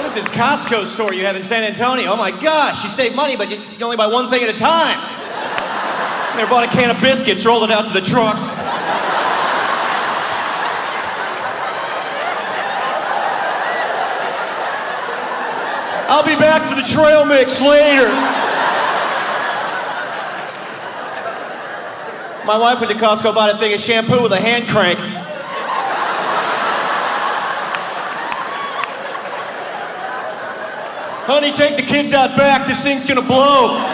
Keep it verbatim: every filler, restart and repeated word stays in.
was this Costco store you have in San Antonio? Oh my gosh, you save money, but you, you only buy one thing at a time. I never bought a can of biscuits, rolled it out to the truck. I'll be back for the trail mix later. My wife went to Costco, bought a thing of shampoo with a hand crank. Honey, take the kids out back. This thing's gonna blow.